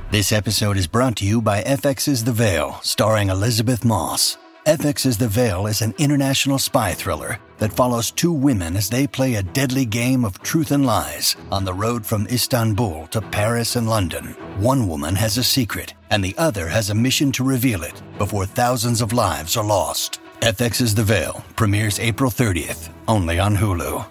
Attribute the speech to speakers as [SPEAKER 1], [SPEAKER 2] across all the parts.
[SPEAKER 1] This episode is brought to you by FX's The Veil, starring Elizabeth Moss. FX's The Veil is an international spy thriller that follows two women as they play a deadly game of truth and lies on the road from Istanbul to Paris and London. One woman has a secret, and the other has a mission to reveal it before thousands of lives are lost. FX's The Veil premieres April 30th, only on Hulu.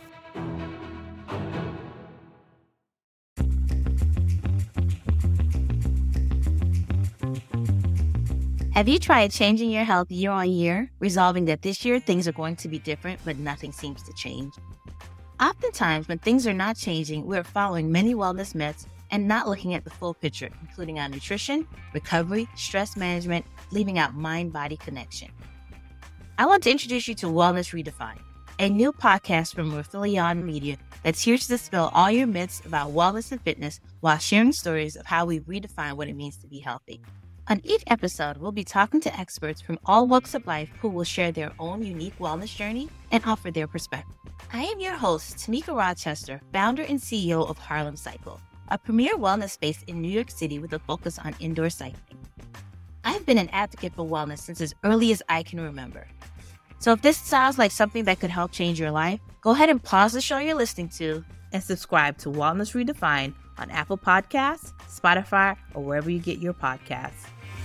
[SPEAKER 2] Have you tried changing your health year on year, resolving that this year things are going to be different, but nothing seems to change? Oftentimes, when things are not changing, we're following many wellness myths and not looking at the full picture, including our nutrition, recovery, stress management, leaving out mind-body connection. I want to introduce you to Wellness Redefined, a new podcast from Rathilion Media that's here to dispel all your myths about wellness and fitness while sharing stories of how we redefine what it means to be healthy. On each episode, we'll be talking to experts from all walks of life who will share their own unique wellness journey and offer their perspective. I am your host, Tamika Rochester, founder and CEO of Harlem Cycle, a premier wellness space in New York City with a focus on indoor cycling. I've been an advocate for wellness since as early as I can remember. So if this sounds like something that could help change your life, go ahead and pause the show you're listening to and subscribe to Wellness Redefined on Apple Podcasts, Spotify, or wherever you get your podcasts.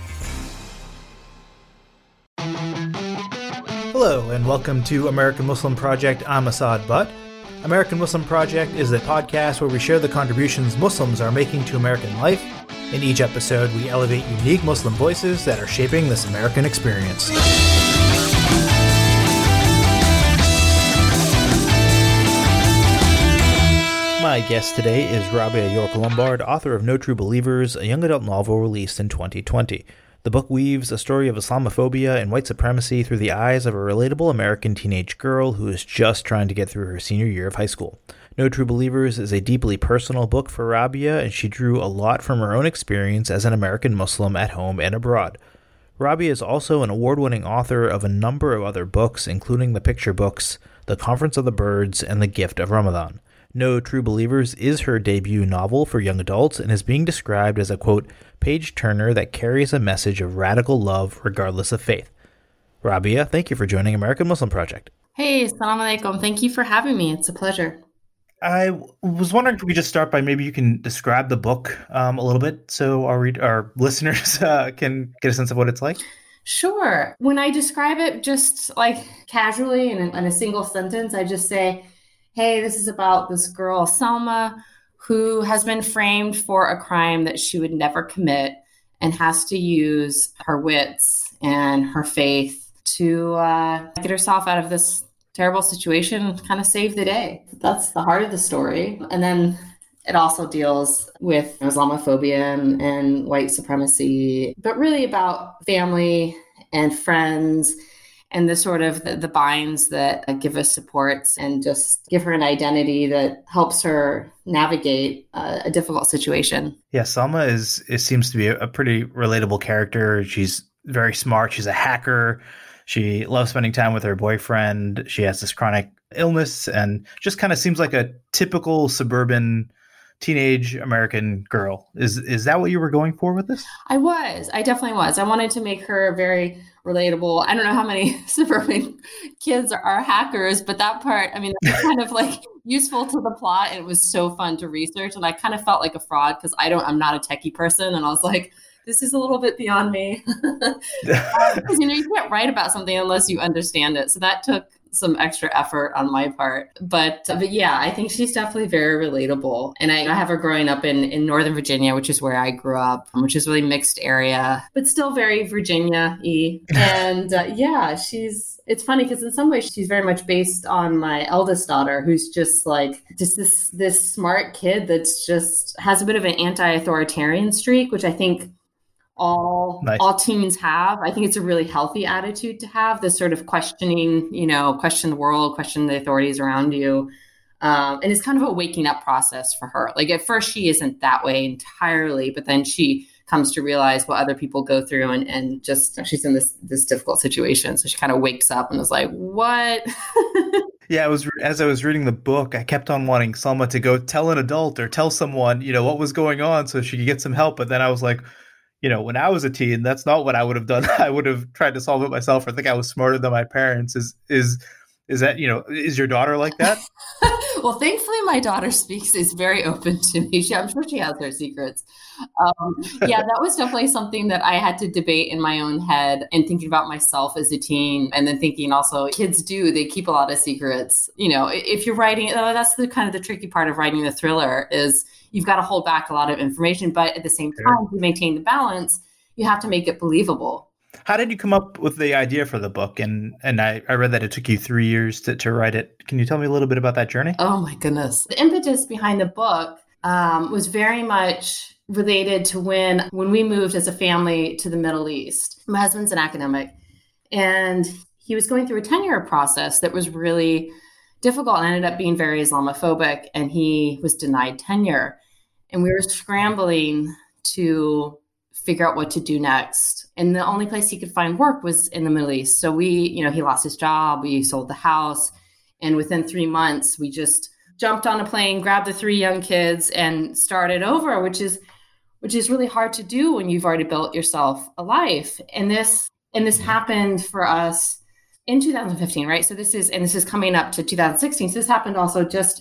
[SPEAKER 3] Hello, and welcome to American Muslim Project. I'm Asad Butt. American Muslim Project is a podcast where we share the contributions Muslims are making to American life. In each episode, we elevate unique Muslim voices that are shaping this American experience. My guest today is Rabia York Lombard, author of No True Believers, a young adult novel released in 2020. The book weaves a story of Islamophobia and white supremacy through the eyes of a relatable American teenage girl who is just trying to get through her senior year of high school. No True Believers is a deeply personal book for Rabia, and she drew a lot from her own experience as an American Muslim at home and abroad. Rabia is also an award-winning author of a number of other books, including the picture books The Conference of the Birds and The Gift of Ramadan. No True Believers is her debut novel for young adults and is being described as a, quote, page-turner that carries a message of radical love regardless of faith. Rabia, thank you for joining American Muslim Project.
[SPEAKER 4] Hey, assalamu alaikum. Thank you for having me. It's a pleasure.
[SPEAKER 3] I was wondering if we could just start by maybe you can describe the book a little bit so our listeners can get a sense of what it's like.
[SPEAKER 4] Sure. When I describe it just like casually in a single sentence, I just say, hey, this is about this girl, Salma, who has been framed for a crime that she would never commit and has to use her wits and her faith to get herself out of this terrible situation and kind of save the day. That's the heart of the story. And then it also deals with Islamophobia and white supremacy, but really about family and friends and the sort of the binds that give us supports and just give her an identity that helps her navigate a difficult situation.
[SPEAKER 3] Yeah, Salma seems to be a pretty relatable character. She's very smart. She's a hacker. She loves spending time with her boyfriend. She has this chronic illness and just kind of seems like a typical suburban teenage American girl. Is that what you were going for with this?
[SPEAKER 4] I definitely was. I wanted to make her very relatable. I don't know how many suburban kids are hackers, but that part, I mean, that's kind of like useful to the plot. And it was so fun to research. And I kind of felt like a fraud because I'm not a techie person. And I was like, this is a little bit beyond me. Because, you can't write about something unless you understand it. So that took some extra effort on my part. But yeah, I think she's definitely very relatable. And I have her growing up in Northern Virginia, which is where I grew up, which is a really mixed area, but still very Virginia-y. And yeah, it's funny because in some ways she's very much based on my eldest daughter, who's just this smart kid that's just has a bit of an anti-authoritarian streak, which I think all teens have. I think it's a really healthy attitude to have, this sort of questioning, question the world, question the authorities around you. And it's kind of a waking up process for her. Like at first she isn't that way entirely, but then she comes to realize what other people go through and just she's in this difficult situation. So she kind of wakes up and is like, what?
[SPEAKER 3] Yeah, as I was reading the book, I kept on wanting Selma to go tell an adult or tell someone, what was going on so she could get some help. But then I was like, when I was a teen, that's not what I would have done. I would have tried to solve it myself. I think I was smarter than my parents. Is that, is your daughter like that?
[SPEAKER 4] Well, thankfully, my daughter is very open to me. I'm sure she has her secrets. Yeah, that was definitely something that I had to debate in my own head and thinking about myself as a teen. And then thinking also kids they keep a lot of secrets. If you're writing, that's the kind of the tricky part of writing the thriller is you've got to hold back a lot of information, but at the same time, to maintain the balance, you have to make it believable.
[SPEAKER 3] How did you come up with the idea for the book? And I read that it took you 3 years to write it. Can you tell me a little bit about that journey?
[SPEAKER 4] Oh, my goodness. The impetus behind the book was very much related to when we moved as a family to the Middle East. My husband's an academic, and he was going through a tenure process that was really difficult and ended up being very Islamophobic, and he was denied tenure. And we were scrambling to figure out what to do next. And the only place he could find work was in the Middle East. So he lost his job, we sold the house. And within 3 months, we just jumped on a plane, grabbed the 3 young kids and started over, which is really hard to do when you've already built yourself a life. And this happened for us in 2015, right? So this is coming up to 2016. So this happened also just,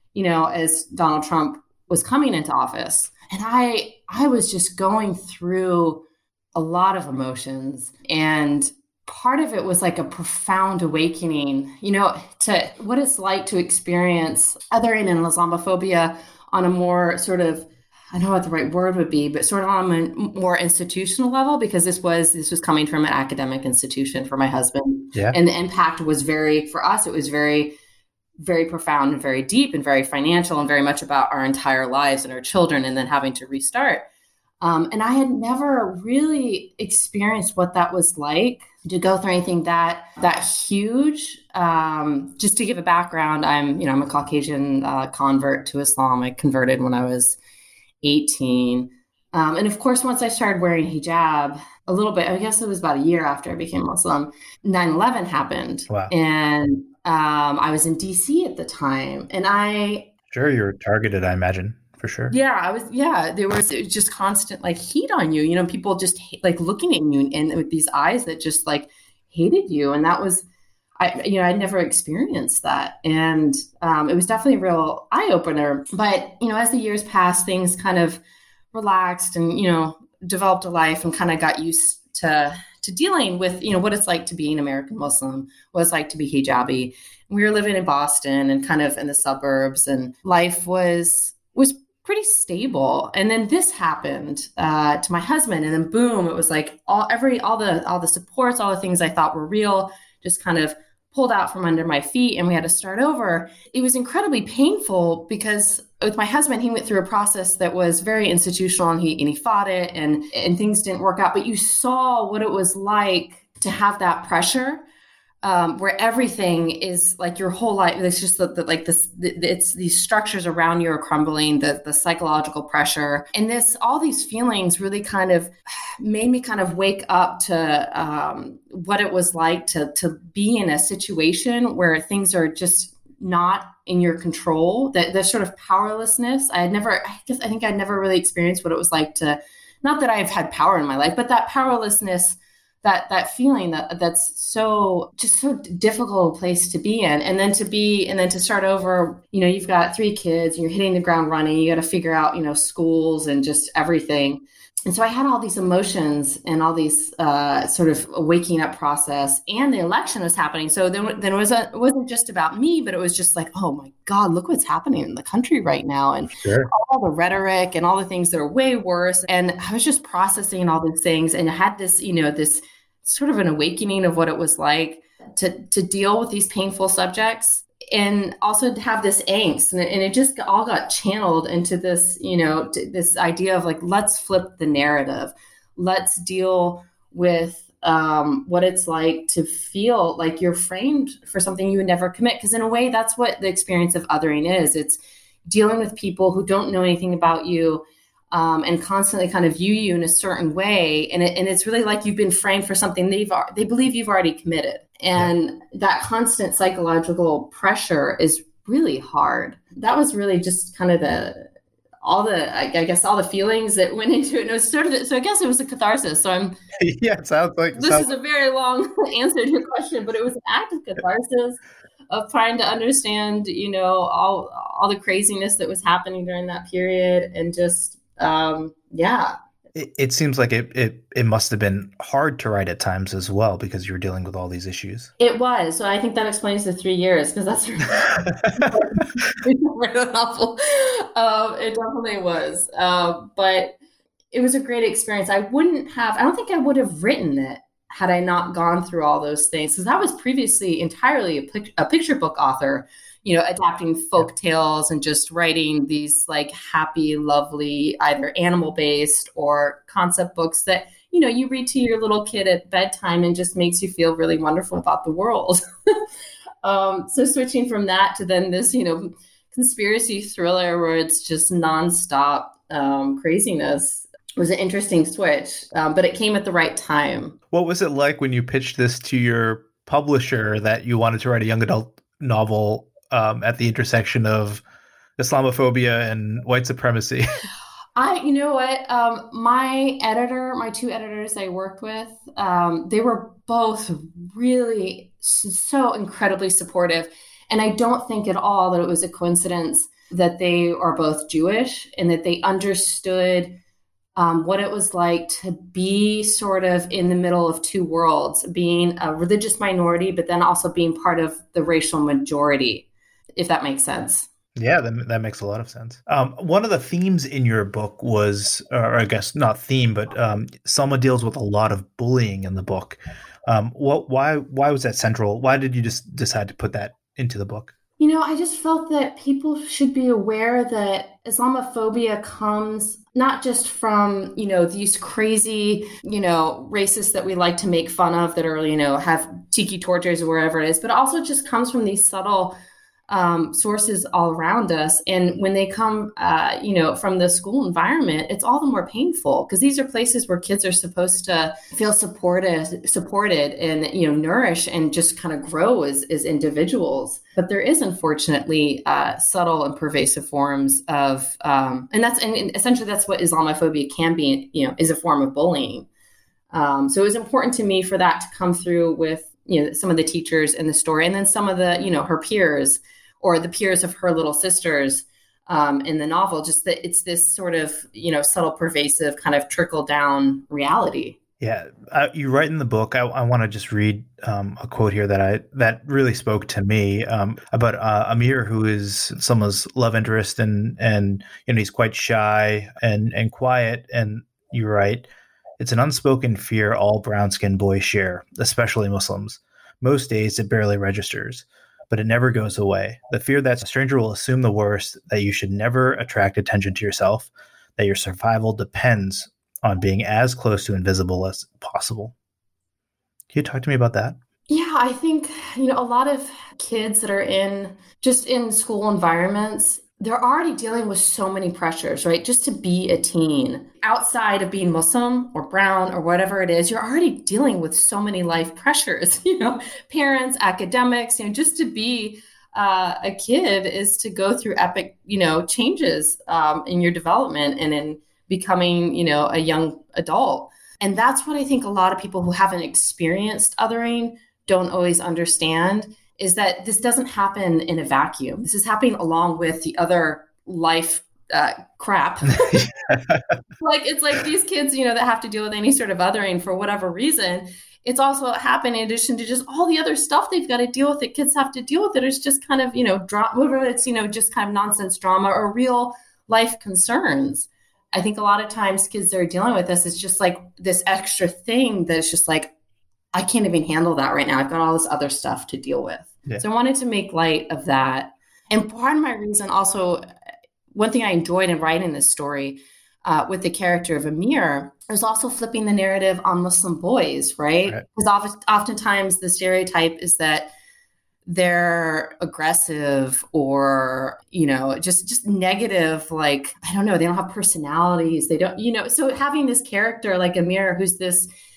[SPEAKER 4] as Donald Trump was coming into office. And I was just going through a lot of emotions. And part of it was like a profound awakening, to what it's like to experience othering and Islamophobia on a more sort of, I don't know what the right word would be, but sort of on a more institutional level, because this was coming from an academic institution for my husband.
[SPEAKER 3] Yeah.
[SPEAKER 4] And the impact was for us, it was very, very profound and very deep and very financial and very much about our entire lives and our children, and then having to restart. And I had never really experienced what that was like to go through anything that huge. Just to give a background, I'm a Caucasian convert to Islam. I converted when I was 18. And of course, once I started wearing hijab a little bit, I guess it was about a year after I became Muslim, 9/11 happened.
[SPEAKER 3] Wow.
[SPEAKER 4] And I was in DC at the time, and
[SPEAKER 3] Sure, you were targeted, I imagine. For sure.
[SPEAKER 4] Yeah, there was just constant heat on you, people just looking at you and with these eyes that just hated you. And that was, I'd never experienced that. And it was definitely a real eye opener. But, as the years passed, things kind of relaxed and, developed a life and kind of got used to dealing with, what it's like to be an American Muslim, what it's like to be hijabi. We were living in Boston and kind of in the suburbs, and life was pretty stable. And then this happened to my husband, and then boom, it was like all the supports, all the things I thought were real, just kind of pulled out from under my feet, and we had to start over. It was incredibly painful because with my husband, he went through a process that was very institutional, and he fought it, and things didn't work out. But you saw what it was like to have that pressure. Where everything is your whole life. It's just it's these structures around you are crumbling, the psychological pressure, and all these feelings really kind of made me kind of wake up to what it was like to be in a situation where things are just not in your control. That sort of powerlessness. I think I'd never really experienced what it was like to, not that I've had power in my life, but that powerlessness. That feeling that's so difficult a place to be in, and then to start over. You've got 3 kids, and you're hitting the ground running. You got to figure out schools and just everything. And so I had all these emotions and all these sort of a waking up process, and the election was happening. So then it wasn't just about me, but it was just oh my God, look what's happening in the country right now, and
[SPEAKER 3] sure.
[SPEAKER 4] All the rhetoric and all the things that are way worse. And I was just processing all these things, and I had this this sort of an awakening of what it was like to deal with these painful subjects, and also to have this angst. And it just all got channeled into this, this idea of let's flip the narrative. Let's deal with what it's like to feel like you're framed for something you would never commit. Because in a way, that's what the experience of othering is. It's dealing with people who don't know anything about you, and constantly kind of view you in a certain way. And it's really like you've been framed for something they believe you've already committed. And that constant psychological pressure is really hard. That was really just kind of all the feelings that went into it. And it was sort of, so I guess it was a catharsis. So
[SPEAKER 3] yeah, it sounds like
[SPEAKER 4] this is a very long answer to your question, but it was an act of catharsis of trying to understand, all the craziness that was happening during that period. And just,
[SPEAKER 3] It seems like it must have been hard to write at times as well, because you were dealing with all these issues.
[SPEAKER 4] It was. So I think that explains the 3 years, because that's really novel. It definitely was. But it was a great experience. I don't think I would have written it had I not gone through all those things, because I was previously entirely a picture book author, adapting folk tales and just writing these like happy, lovely, either animal-based or concept books that, you read to your little kid at bedtime and just makes you feel really wonderful about the world. So switching from that to then this, conspiracy thriller where it's just nonstop craziness was an interesting switch, but it came at the right time.
[SPEAKER 3] What was it like when you pitched this to your publisher that you wanted to write a young adult novel at the intersection of Islamophobia and white supremacy?
[SPEAKER 4] You know what? My two editors I worked with, they were both really so incredibly supportive. And I don't think at all that it was a coincidence that they are both Jewish and that they understood what it was like to be sort of in the middle of two worlds, being a religious minority, but then also being part of the racial majority, if that makes sense.
[SPEAKER 3] Yeah, that makes a lot of sense. One of the themes in your book was, or I guess not theme, but Selma deals with a lot of bullying in the book. Why was that central? Why did you just decide to put that into the book?
[SPEAKER 4] I just felt that people should be aware that Islamophobia comes not just from, these crazy, racists that we like to make fun of that are, have tiki tortures or wherever it is, but also just comes from these subtle sources all around us. And when they come, from the school environment, it's all the more painful because these are places where kids are supposed to feel supported and, nourish and just kind of grow as individuals. But there is, unfortunately, subtle and pervasive forms of, and essentially that's what Islamophobia can be, is a form of bullying. So it was important to me for that to come through with, some of the teachers in the story, and then some of the, her peers or the peers of her little sisters in the novel, just that it's this sort of, subtle, pervasive kind of trickle down reality.
[SPEAKER 3] Yeah. You write in the book, I want to just read a quote here that really spoke to me about Amir, who is Selma's love interest and he's quite shy and quiet. And you write, "It's an unspoken fear all brown-skinned boys share, especially Muslims. Most days it barely registers, but it never goes away. The fear that a stranger will assume the worst, that you should never attract attention to yourself, that your survival depends on being as close to invisible as possible." Can you talk to me about that?
[SPEAKER 4] Yeah, I think, a lot of kids that are in school environments, they're already dealing with so many pressures, right? Just to be a teen outside of being Muslim or brown or whatever it is, you're already dealing with so many life pressures, parents, academics, just to be a kid is to go through epic, changes in your development and in becoming, a young adult. And that's what I think a lot of people who haven't experienced othering don't always understand, is that this doesn't happen in a vacuum. This is happening along with the other life crap. It's like these kids, that have to deal with any sort of othering for whatever reason. It's also happening in addition to just all the other stuff they've got to deal with that kids have to deal with. That is just kind of, whether it's, just kind of nonsense drama or real life concerns. I think a lot of times kids that are dealing with this, it's just like this extra thing that's just like, I can't even handle that right now. I've got all this other stuff to deal with. Yeah. So I wanted to make light of that. And part of my reason also, one thing I enjoyed in writing this story with the character of Amir was also flipping the narrative on Muslim boys, right? Because oftentimes the stereotype is that they're aggressive or, just negative, like, I don't know, they don't have personalities. They don't, so having this character like Amir, who's this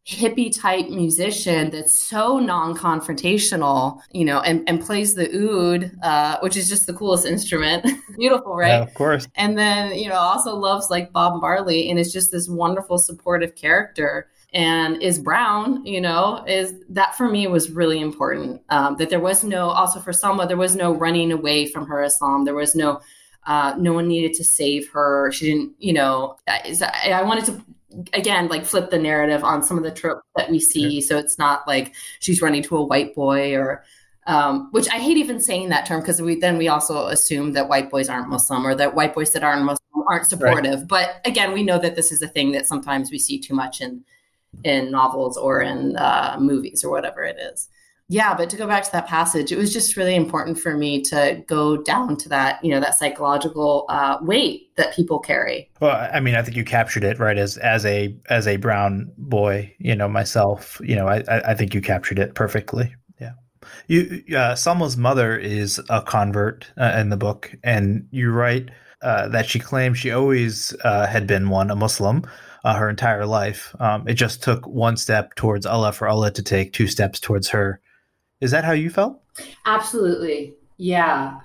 [SPEAKER 4] hippie type musician that's so non-confrontational, and plays the oud, which is just the coolest instrument. Beautiful, right?
[SPEAKER 3] Yeah, of course.
[SPEAKER 4] And then, also loves like Bob Marley and is just this wonderful supportive character and is brown, is that for me was really important. That there was also for Salma, there was no running away from her Islam. There was no one needed to save her. She didn't, I wanted to, again, like flip the narrative on some of the tropes that we see. So it's not like she's running to a white boy or, which I hate even saying that term because we also assume that white boys aren't Muslim or that white boys that aren't Muslim aren't supportive. Right. But again, we know that this is a thing that sometimes we see too much in novels or in movies or whatever it is. Yeah, but to go back to that passage, it was just really important for me to go down to that, that psychological weight that people carry.
[SPEAKER 3] Well, I mean, I think you captured it right as a brown boy, myself, I think you captured it perfectly. Yeah. Salma's mother is a convert in the book, and you write that she claims she always had been a Muslim her entire life. It just took one step towards Allah for Allah to take two steps towards her. Is that how you felt?
[SPEAKER 4] Absolutely. Yeah.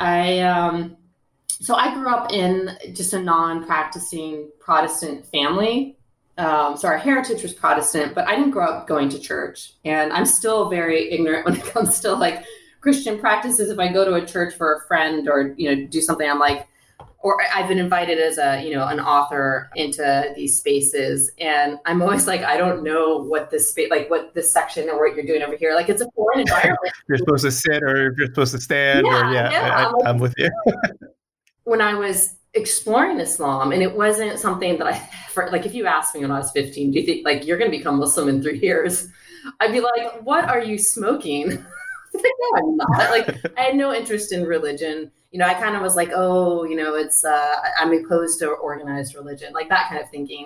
[SPEAKER 4] So I grew up in just a non-practicing Protestant family. So our heritage was Protestant, but I didn't grow up going to church. And I'm still very ignorant when it comes to like Christian practices. If I go to a church for a friend or, do something, I'm like, or I've been invited as an author into these spaces. And I'm always like, I don't know what this space, like what this section or what you're doing over here. Like it's a foreign environment.
[SPEAKER 3] You're supposed to sit or you're supposed to stand I'm with you.
[SPEAKER 4] When I was exploring Islam, and it wasn't something that like if you asked me when I was 15, do you think like you're going to become Muslim in 3 years? I'd be like, what are you smoking? No, I'm not. Like I had no interest in religion. I kind of was like, it's, I'm opposed to organized religion, like that kind of thinking,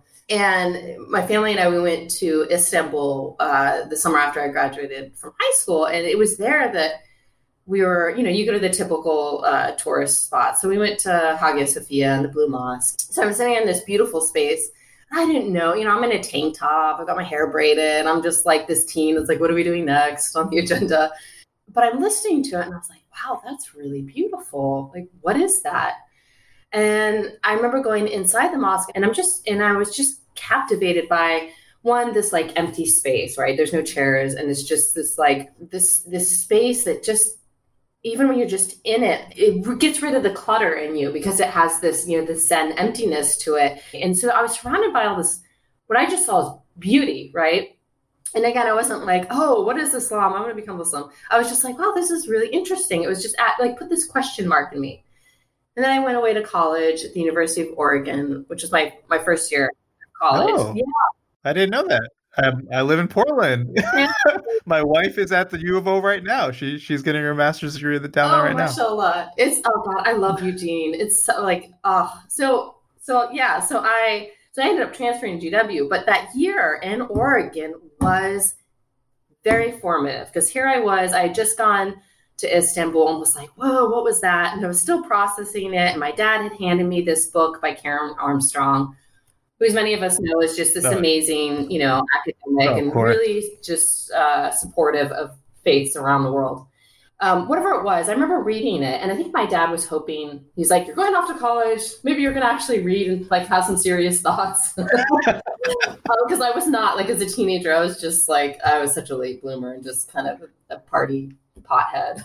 [SPEAKER 4] and my family and I, we went to Istanbul the summer after I graduated from high school. And it was there that we were, you go to the typical tourist spots. So we went to Hagia Sophia and the Blue Mosque. So I'm sitting in this beautiful space. I didn't know, I'm in a tank top. I got my hair braided. I'm just like this teen that's like, what are we doing next on the agenda? But I'm listening to it and I was like, wow, that's really beautiful. Like, what is that? And I remember going inside the mosque and I was just captivated by this like empty space, right? There's no chairs. And it's just this like this space that just, even when you're just in it, it gets rid of the clutter in you because it has this, this Zen emptiness to it. And so I was surrounded by all this, what I just saw is beauty, right? And again, I wasn't like, oh, what is Islam? I'm going to become Muslim. I was just like, wow, this is really interesting. It was just put this question mark in me. And then I went away to college at the University of Oregon, which was my first year of college.
[SPEAKER 3] Oh, yeah. I didn't know that. I live in Portland. My wife is at the U of O right now. She's getting her master's degree down there right
[SPEAKER 4] mashallah.
[SPEAKER 3] Now.
[SPEAKER 4] Oh God, I love Eugene. It's so like, so I ended up transferring to GW, but that year in Oregon was very formative because here I had just gone to Istanbul and was like, whoa, what was that? And I was still processing it. And my dad had handed me this book by Karen Armstrong, who, as many of us know, is just this amazing, academic and really just supportive of faiths around the world. Whatever it was, I remember reading it. And I think my dad was hoping, he's like, you're going off to college. Maybe you're going to actually read and like have some serious thoughts. Because I was not, like as a teenager, I was just like, I was such a late bloomer and just kind of a party pothead.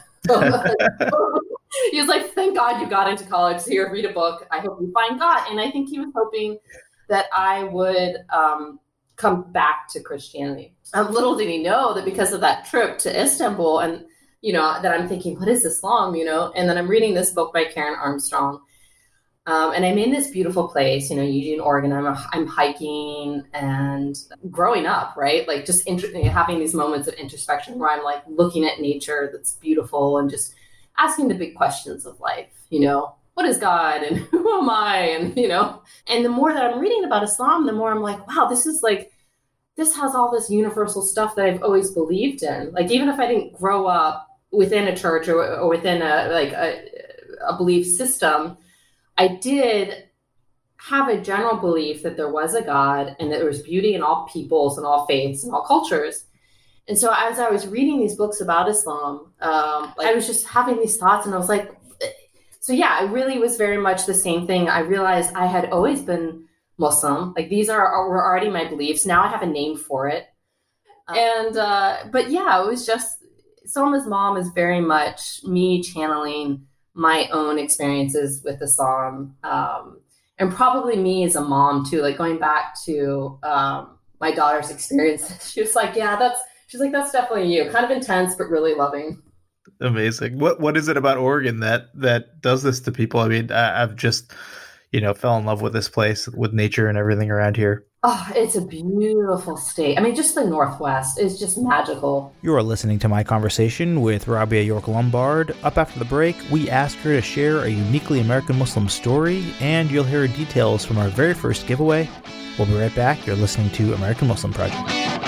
[SPEAKER 4] He was like, thank God you got into college. So here, read a book. I hope you find God. And I think he was hoping that I would come back to Christianity. Little did he know that because of that trip to Istanbul and, that I'm thinking, what is Islam, And then I'm reading this book by Karen Armstrong. And I'm in this beautiful place, Eugene, Oregon. I'm hiking and growing up, right? Like just having these moments of introspection where I'm like looking at nature that's beautiful and just asking the big questions of life, what is God and who am I? And, and the more that I'm reading about Islam, the more I'm like, wow, this has all this universal stuff that I've always believed in. Like, even if I didn't grow up within a church or within a belief system, I did have a general belief that there was a God and that there was beauty in all peoples and all faiths and all cultures. And so as I was reading these books about Islam, I was just having these thoughts, and I was like, so yeah, it really was very much the same thing. I realized I had always been Muslim. Like these were already my beliefs. Now I have a name for it. But yeah, it was just, Salma's mom is very much me channeling my own experiences with Islam. And probably me as a mom too, like going back to my daughter's experience. She was like, she's like, that's definitely you. Kind of intense, but really loving.
[SPEAKER 3] Amazing. What is it about Oregon that does this to people? I mean, I've just, fell in love with this place, with nature and everything around here.
[SPEAKER 4] Oh, it's a beautiful state. I mean, just the Northwest is just magical.
[SPEAKER 3] You are listening to my conversation with Rabia York Lombard. Up after the break, we asked her to share a uniquely American Muslim story, and you'll hear details from our very first giveaway. We'll be right back. You're listening to American Muslim Project.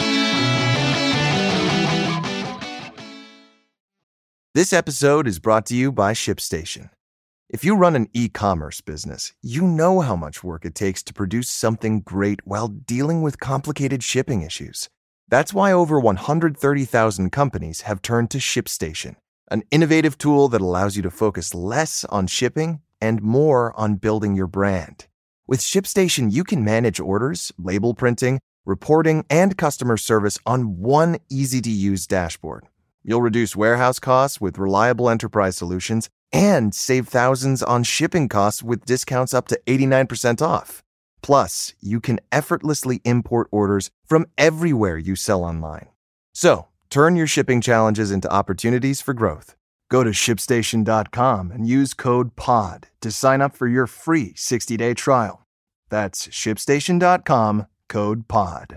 [SPEAKER 5] This episode is brought to you by ShipStation. If you run an e-commerce business, you know how much work it takes to produce something great while dealing with complicated shipping issues. That's why over 130,000 companies have turned to ShipStation, an innovative tool that allows you to focus less on shipping and more on building your brand. With ShipStation, you can manage orders, label printing, reporting, and customer service on one easy-to-use dashboard. You'll reduce warehouse costs with reliable enterprise solutions and save thousands on shipping costs with discounts up to 89% off. Plus, you can effortlessly import orders from everywhere you sell online. So, turn your shipping challenges into opportunities for growth. Go to ShipStation.com and use code POD to sign up for your free 60-day trial. That's ShipStation.com, code POD.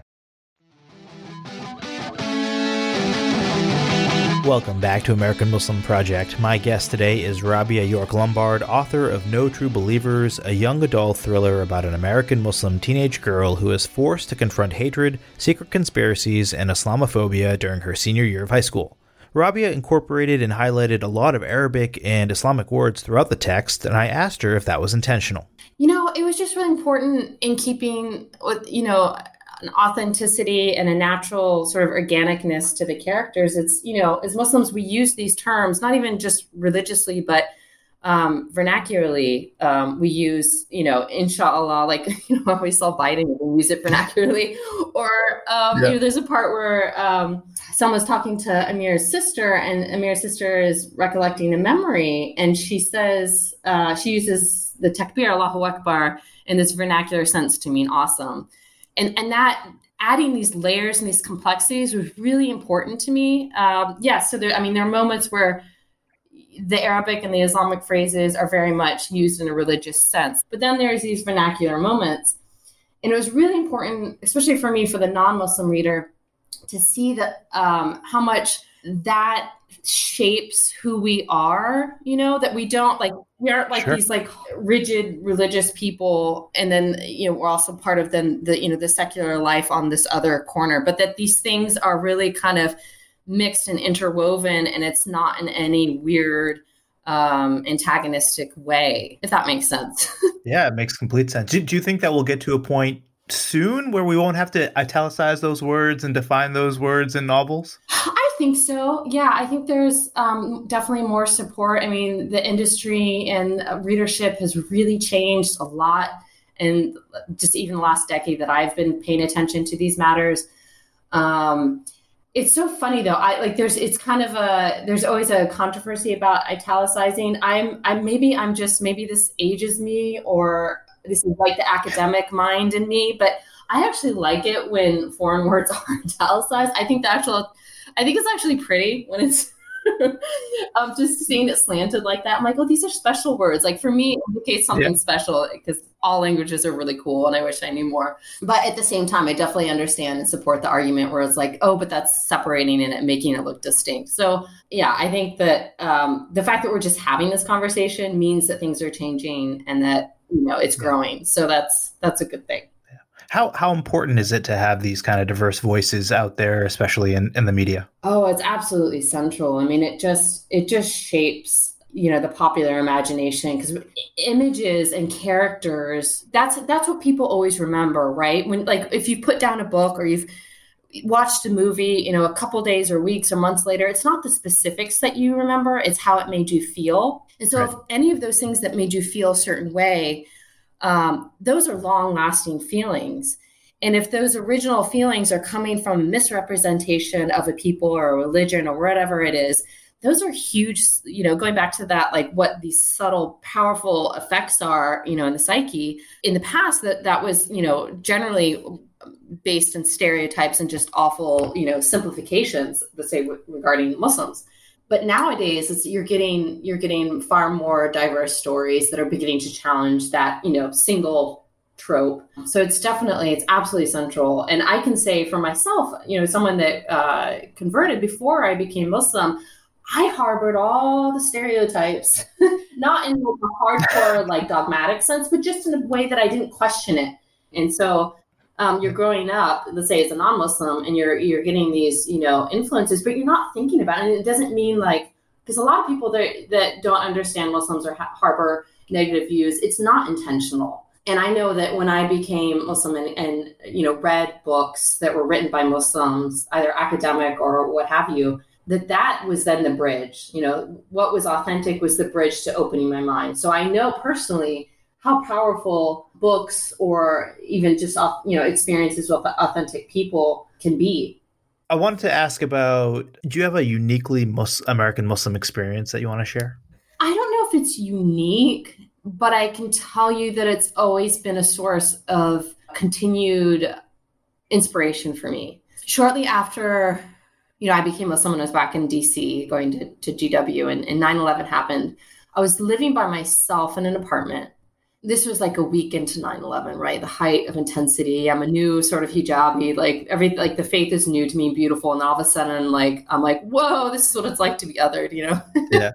[SPEAKER 3] Welcome back to American Muslim Project. My guest today is Rabia York Lombard, author of No True Believers, a young adult thriller about an American Muslim teenage girl who is forced to confront hatred, secret conspiracies, and Islamophobia during her senior year of high school. Rabia incorporated and highlighted a lot of Arabic and Islamic words throughout the text, and I asked her if that was intentional.
[SPEAKER 4] It was just really important in keeping with, an authenticity and a natural sort of organicness to the characters. It's, as Muslims, we use these terms, not even just religiously, but vernacularly. We use, inshallah, like, when we saw Biden, we use it vernacularly. Or, there's a part where someone's talking to Amir's sister, and Amir's sister is recollecting a memory, and she says, she uses the takbir, Allahu Akbar, in this vernacular sense to mean awesome. And that adding these layers and these complexities was really important to me. So there are moments where the Arabic and the Islamic phrases are very much used in a religious sense. But then there's these vernacular moments. And it was really important, especially for me, for the non-Muslim reader, to see that how much that shapes who we are, that we don't we aren't these rigid religious people. And then, we're also part of the secular life on this other corner, but that these things are really kind of mixed and interwoven, and it's not in any weird, antagonistic way, if that makes sense.
[SPEAKER 3] Yeah, it makes complete sense. Do you think that we'll get to a point soon where we won't have to italicize those words and define those words in novels?
[SPEAKER 4] I think so. Yeah, I think there's definitely more support. I mean, the industry and readership has really changed a lot. And just even the last decade that I've been paying attention to these matters. It's so funny though. There's always a controversy about italicizing. Maybe this ages me, or this is like the academic mind in me, but I actually like it when foreign words are italicized. I think it's actually pretty when it's just seeing it slanted like that. I'm like, oh, these are special words. Like for me, it indicates something special, because all languages are really cool and I wish I knew more. But at the same time, I definitely understand and support the argument where it's like, oh, but that's separating and it making it look distinct. So yeah, I think that the fact that we're just having this conversation means that things are changing and that, it's growing. So that's a good thing.
[SPEAKER 3] How important is it to have these kind of diverse voices out there, especially in the media?
[SPEAKER 4] Oh, it's absolutely central. I mean, it just shapes, the popular imagination, because images and characters, that's what people always remember, right? When, like, if you put down a book or you've watched a movie, a couple days or weeks or months later, it's not the specifics that you remember, it's how it made you feel. And so if any of those things that made you feel a certain way, those are long lasting feelings. And if those original feelings are coming from misrepresentation of a people or a religion or whatever it is, those are huge, going back to that, like what these subtle, powerful effects are, in the psyche. In the past, that was, generally based in stereotypes and just awful, simplifications, let's say, regarding Muslims. But nowadays, you're getting far more diverse stories that are beginning to challenge that, single trope. So it's absolutely central. And I can say for myself, someone that converted before I became Muslim, I harbored all the stereotypes, not in a hardcore, like, dogmatic sense, but just in a way that I didn't question it. And so you're growing up, let's say, as a non-Muslim, and you're getting these, influences, but you're not thinking about it. And it doesn't mean, like, because a lot of people that don't understand Muslims or harbor negative views, it's not intentional. And I know that when I became Muslim and read books that were written by Muslims, either academic or what have you, that was then the bridge. What was authentic was the bridge to opening my mind. So I know personally how powerful books or even just, experiences with authentic people can be.
[SPEAKER 3] I wanted to ask about, do you have a uniquely American Muslim experience that you want to share?
[SPEAKER 4] I don't know if it's unique, but I can tell you that it's always been a source of continued inspiration for me. Shortly after I became Muslim when I was back in DC going to GW, and 9/11 happened. I was living by myself in an apartment. This was like a week into 9/11, right? The height of intensity. I'm a new sort of hijabi, like the faith is new to me, beautiful. And all of a sudden, I'm like, whoa, this is what it's like to be othered,
[SPEAKER 3] Yeah.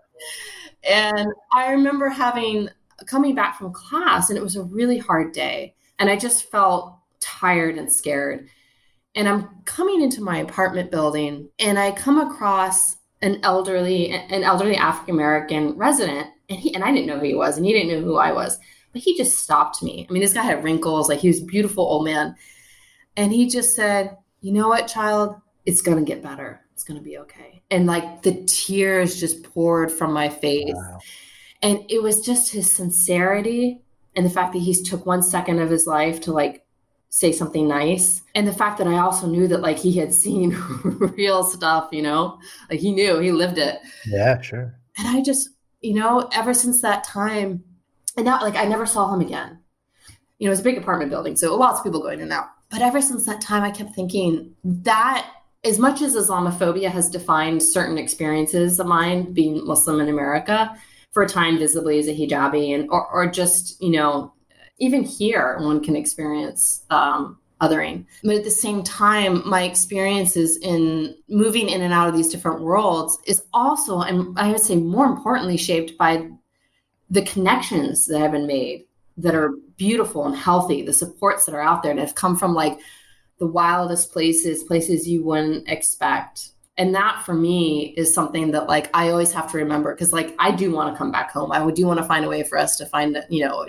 [SPEAKER 4] And I remember coming back from class, and it was a really hard day. And I just felt tired and scared. And I'm coming into my apartment building, and I come across an elderly African-American resident, and I didn't know who he was, and he didn't know who I was, but he just stopped me. I mean, this guy had wrinkles, like he was a beautiful old man. And he just said, "You know what, child, it's going to get better. It's going to be okay." And like the tears just poured from my face. Wow. And it was just his sincerity and the fact that he took 1 second of his life to say something nice. And the fact that I also knew that he had seen real stuff, like he lived it.
[SPEAKER 3] Yeah, sure.
[SPEAKER 4] And I just, ever since that time, and now I never saw him again. It's a big apartment building, so lots of people going in and out. But ever since that time, I kept thinking that as much as Islamophobia has defined certain experiences of mine being Muslim in America, for a time visibly as a hijabi, or just, even here, one can experience othering. But at the same time, my experiences in moving in and out of these different worlds is also, and I would say more importantly, shaped by the connections that have been made that are beautiful and healthy, the supports that are out there and have come from the wildest places you wouldn't expect. And that for me is something that I always have to remember, because I do want to come back home. I do want to find a way for us to find,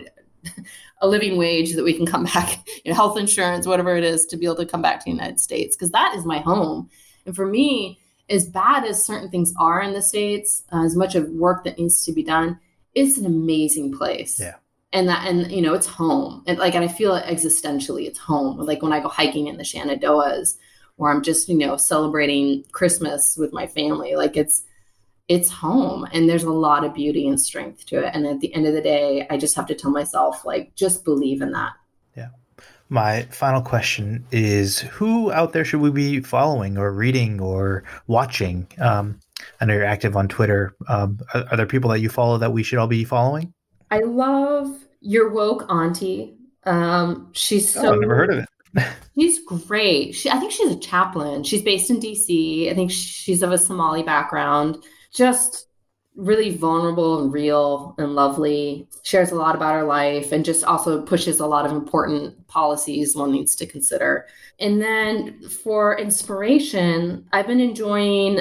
[SPEAKER 4] a living wage that we can come back, health insurance, whatever it is, to be able to come back to the United States, because that is my home. And for me, as bad as certain things are in the States, as much of work that needs to be done, it's an amazing place.
[SPEAKER 3] Yeah.
[SPEAKER 4] And it's home. And and I feel it existentially, it's home. When I go hiking in the Shenandoahs, or I'm just, celebrating Christmas with my family, it's home, and there's a lot of beauty and strength to it. And at the end of the day, I just have to tell myself, just believe in that.
[SPEAKER 3] Yeah. My final question is, who out there should we be following or reading or watching? I know you're active on Twitter. Are there people that you follow that we should all be following?
[SPEAKER 4] I love Your Woke Auntie. She's so...
[SPEAKER 3] I've never heard of it.
[SPEAKER 4] She's great. I think she's a chaplain. She's based in DC. I think she's of a Somali background. Just really vulnerable and real and lovely, shares a lot about her life, and just also pushes a lot of important policies one needs to consider. And then for inspiration, I've been enjoying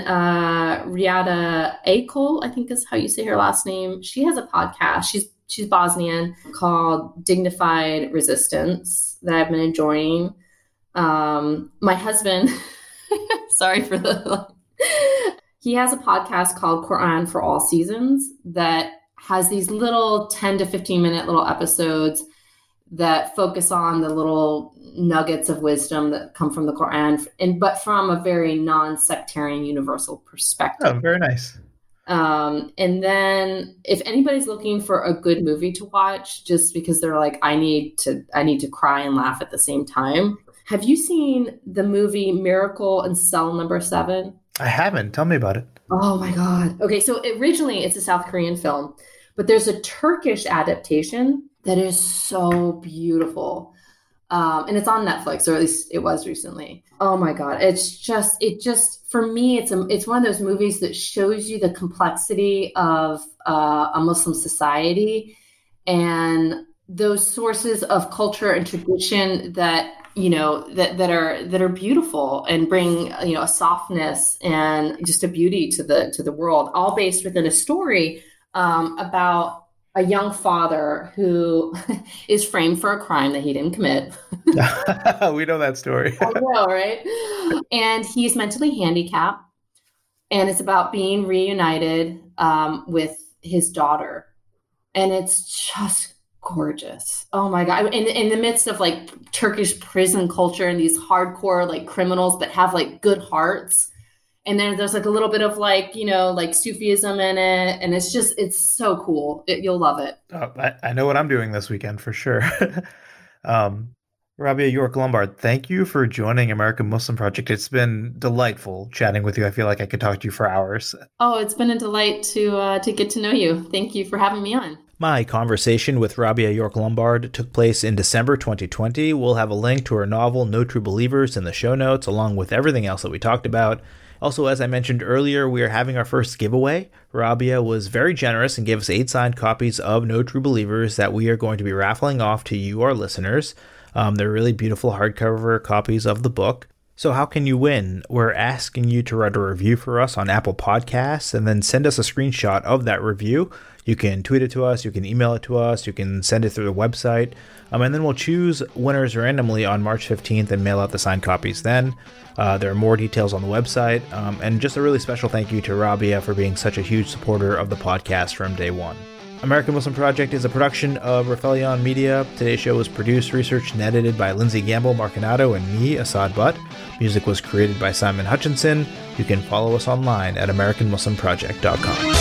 [SPEAKER 4] Riada Akol, I think is how you say her last name. She has a podcast. She's Bosnian, called Dignified Resistance, that I've been enjoying. My husband, sorry for the... He has a podcast called Quran for All Seasons that has these little 10 to 15 minute little episodes that focus on the little nuggets of wisdom that come from the Quran, but from a very non-sectarian universal perspective.
[SPEAKER 3] Oh, very nice.
[SPEAKER 4] And then if anybody's looking for a good movie to watch, just because they're like, I need to cry and laugh at the same time. Have you seen the movie Miracle in Cell Number 7?
[SPEAKER 3] I haven't. Tell me about it.
[SPEAKER 4] Oh my God. Okay. So originally it's a South Korean film, but there's a Turkish adaptation that is so beautiful. And it's on Netflix, or at least it was recently. Oh my God. It just, for me, it's one of those movies that shows you the complexity of a Muslim society and those sources of culture and tradition that, that are beautiful and bring, a softness and just a beauty to the world, all based within a story about a young father who is framed for a crime that he didn't commit.
[SPEAKER 3] We know that story.
[SPEAKER 4] I know, right? And he's mentally handicapped, and it's about being reunited with his daughter, and it's just gorgeous. Oh my God. In the midst of like Turkish prison culture and these hardcore like criminals but have like good hearts. And then there's like a little bit of like, like Sufism in it. And it's so cool. You'll love it.
[SPEAKER 3] I know what I'm doing this weekend for sure. Rabia York Lombard, thank you for joining American Muslim Project. It's been delightful chatting with you. I feel like I could talk to you for hours.
[SPEAKER 4] Oh, it's been a delight to get to know you. Thank you for having me on.
[SPEAKER 3] My conversation with Rabia York Lombard took place in December 2020. We'll have a link to her novel, No True Believers, in the show notes, along with everything else that we talked about. Also, as I mentioned earlier, we are having our first giveaway. Rabia was very generous and gave us 8 signed copies of No True Believers that we are going to be raffling off to you, our listeners. They're really beautiful hardcover copies of the book. So how can you win? We're asking you to write a review for us on Apple Podcasts and then send us a screenshot of that review. You can tweet it to us, you can email it to us, you can send it through the website, and then we'll choose winners randomly on March 15th and mail out the signed copies then. There are more details on the website, and just a really special thank you to Rabia for being such a huge supporter of the podcast from day one. American Muslim Project is a production of Rafaelion Media. Today's show was produced, researched, and edited by Lindsay Gamble Marcinato and me, Assad Butt. Music was created by Simon Hutchinson. You can follow us online at AmericanMuslimProject.com.